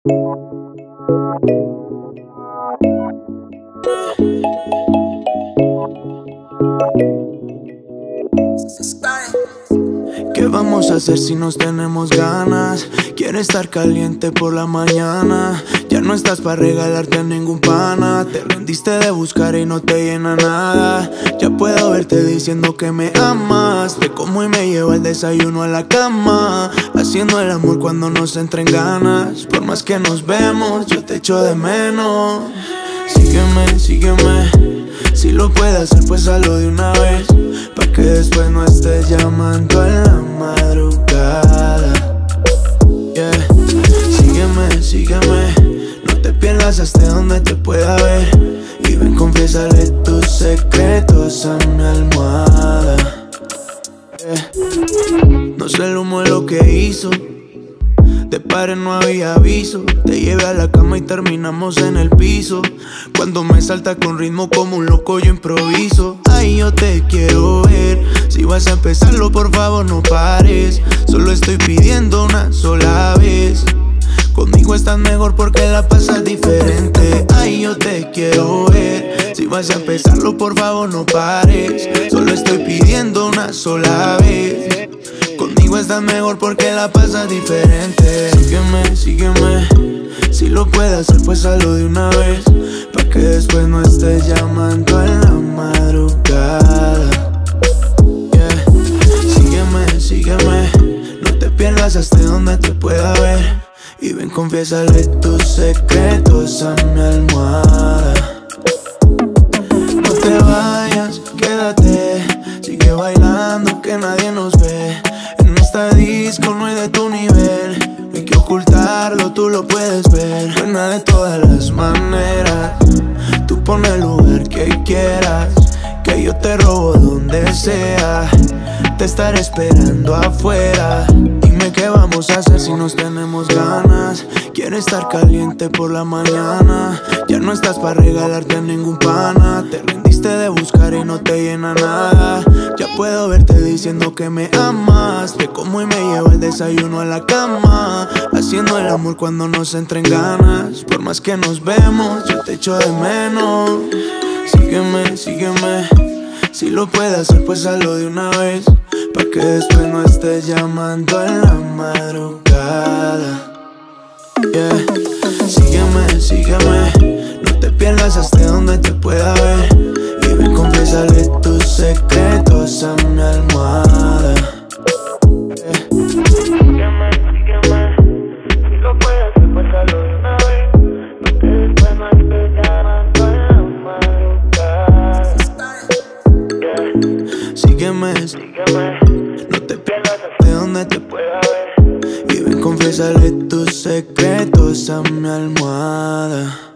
¿Qué vamos a hacer si nos tenemos ganas? Quiero estar caliente por la mañana. Ya no estás para regalarte a ningún pana. Te rendiste de buscar y no te llena nada. Ya puedo verte diciendo que me amas. Te como y me llevo el desayuno a la cama. Haciendo el amor cuando nos entren ganas. Por más que nos vemos, yo te echo de menos. Sígueme, sígueme. Si lo puedes hacer, pues hazlo de una vez, pa' que después no estés llamando en la madrugada. Yeah. Sígueme, sígueme. No te pierdas hasta donde te pueda ver. Y ven, confiésale tus secretos a mi almohada. Yeah. No sé el humo de lo que hizo. De pares no había aviso. Te llevé a la cama y terminamos en el piso. Cuando me salta con ritmo como un loco yo improviso. Ay, yo te quiero ver. Si vas a empezarlo, por favor no pares. Solo estoy pidiendo una sola vez. Conmigo estás mejor porque la pasas diferente. Ay, yo te quiero ver. Si vas a empezarlo, por favor no pares. Solo estoy pidiendo una sola vez. Conmigo estás mejor porque la pasas diferente. Sígueme, sígueme. Si lo puedes hacer, pues hazlo de una vez, pa' que después no estés llamando en la madrugada. Yeah. Sígueme, sígueme. No te pierdas hasta donde te pueda ver. Y ven, confiésale tus secretos a mi almohada. No te vayas, quédate. Sigue bailando que nadie nos ve. En esta disco no hay de tu nivel. No hay que ocultarlo, tú lo puedes ver. Buena de todas las maneras. Tú pon el lugar que quieras, que yo te robo donde sea. Te estaré esperando afuera. Dime qué vamos a hacer si nos tenemos ganas. Quiero estar caliente por la mañana. Ya no estás para regalarte a ningún pana. Te rendiste de buscar y no te llena nada. Ya puedo verte diciendo que me amas. Te como y me llevo el desayuno a la cama. Haciendo el amor cuando nos entren ganas. Por más que nos vemos, yo te echo de menos. Sígueme, sígueme. Si lo puedes hacer, pues hazlo de una vez, pa' que después no estés llamando en la madrugada. Yeah. Sígueme, sígueme. No te pierdas hasta donde te pueda ver. Y ven, confiésale tus secretos a mi almohada. Yeah. Sígueme, sígueme. Si lo puedes hacer, pues hazlo de una vez, pa' que después no estés llamando en la madrugada. Yeah. Sígueme, sígueme. No te pierdas hasta donde te pueda ver. Y ven, confiésale tus secretos a mi almohada.